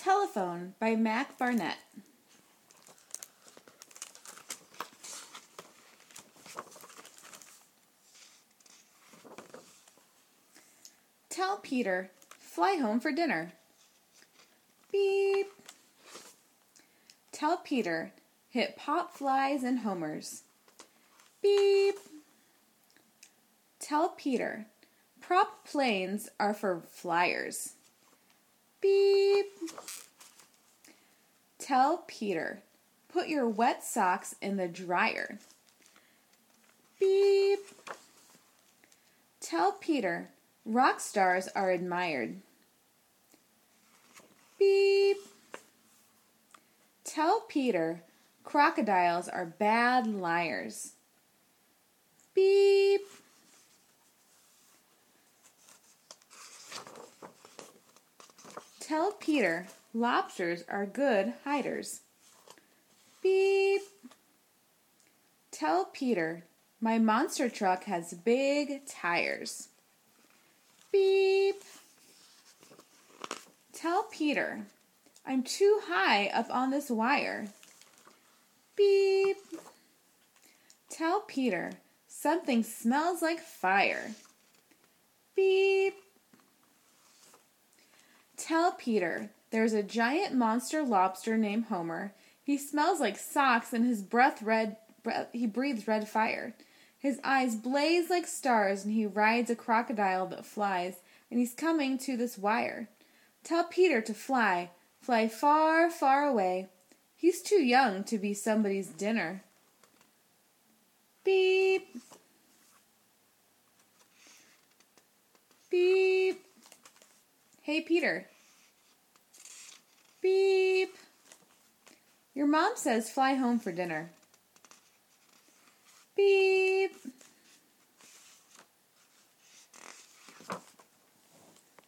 Telephone by Mac Barnett. Tell Peter, fly home for dinner. Beep. Tell Peter, hit pop flies and homers. Beep. Tell Peter, prop planes are for flyers. Beep. Tell Peter, put your wet socks in the dryer. Beep. Tell Peter, rock stars are admired. Beep. Tell Peter, crocodiles are bad liars. Beep. Tell Peter, lobsters are good hiders. Beep. Tell Peter, my monster truck has big tires. Beep. Tell Peter, I'm too high up on this wire. Beep. Tell Peter, something smells like fire. Beep. Tell Peter, there's a giant monster lobster named Homer. He smells like socks and he breathes red fire. His eyes blaze like stars and he rides a crocodile that flies, and he's coming to this wire. Tell Peter to fly far, far away. He's too young to be somebody's dinner. Beep. Beep. Hey, Peter. Beep. Your mom says fly home for dinner. Beep.